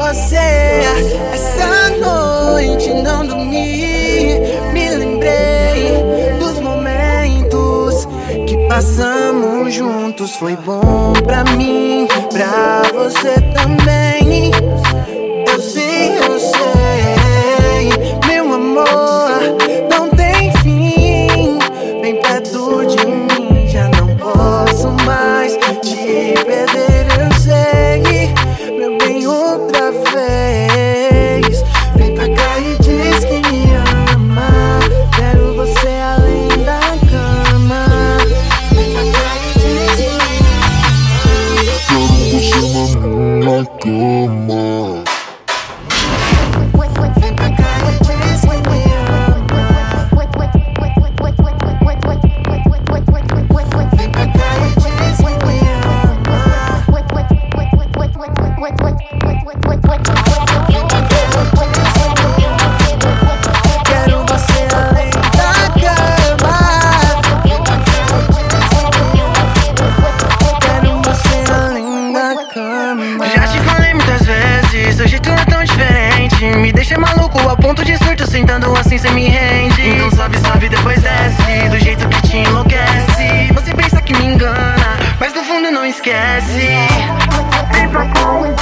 você. Essa noite não dormi, me lembrei dos momentos que passamos juntos. Foi bom pra mim, pra você também. Eu sei, meu amor, não tem fim. Vem perto de mim, já não posso mais te perder, eu sei. Meu bem, outra vez, vem pra cá e diz que me ama. Quero você além da cama. Vem pra cá e diz que me ama. Quero você na minha cama. Vem pra cá e diz que me ama. Vem pra cá e diz que me ama. Quero você além da cama. Quero você além da cama. Já te falei muitas vezes, seu jeito é tão diferente. Me deixa maluco a ponto de surto, sentando assim cê me rende. Então sobe, depois desce, do jeito que te enlouquece. Você pensa que me engana, mas no fundo não esquece. Vem pra cá.